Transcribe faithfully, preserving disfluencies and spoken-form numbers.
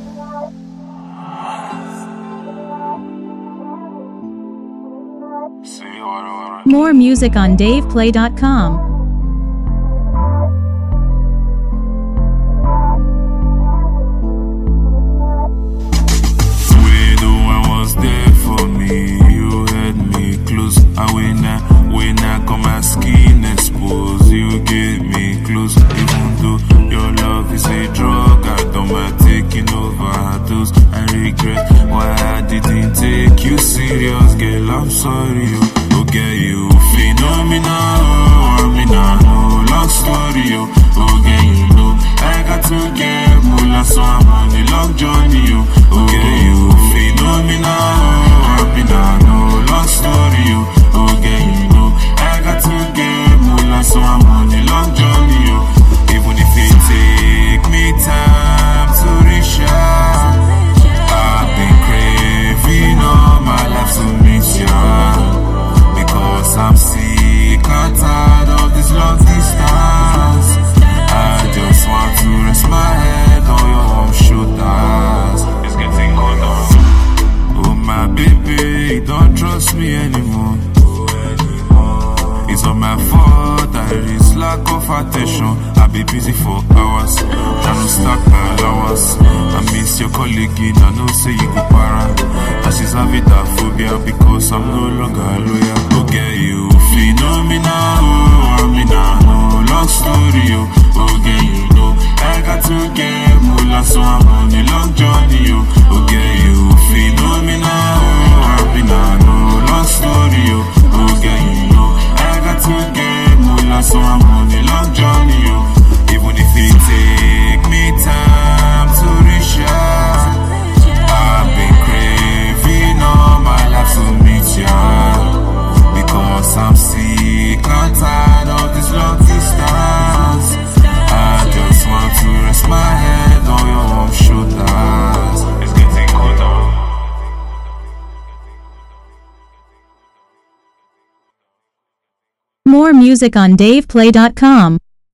More music on dave play dot com. And when I, when I got my skin exposed, you get me close. Even though your love is a drug, I don't mind taking overdose. I regret why I didn't take you serious, girl. I'm sorry, oh, oh girl, you phenomenal. Oh, I mean, I know long story, oh, oh girl, you know I got to get moolah, so I'm on a long journey, oh, oh girl, you phenomenal. Oh, I mean, I know long story, oh. Oh, girl, you know I got to get moolah, so I'm on a long journey, yo. Even if it take me time to reach out, I've been craving all my life to meet ya. Because I'm sick and tired of this long distance. I just want to rest my head on your warm shoulders. It's getting colder. Oh, my baby, don't trust me anymore. It's not my fault, there is lack of attention. I be busy for hours, trying to stack my allowance. I miss your colleague, I know say you go para. And she's having that phobia because I'm no longer loyal. Oh girl, you phenomenal. Oh, I mean I know long story. Oh, oh girl, you know I got to get moolah, so I'm on a long journey. Oh, oh girl, you phenomenal. Oh, I mean I know long story. Oh, oh girl, you know I got to get moolah, so I'm on a long journey, yo. Even if it take me time to reach out, I've been craving all my life to meet ya. Because I'm sick and tired of this long distance. I just want to rest my head on your warm shoulders. It's getting colder. More music on dave play dot com.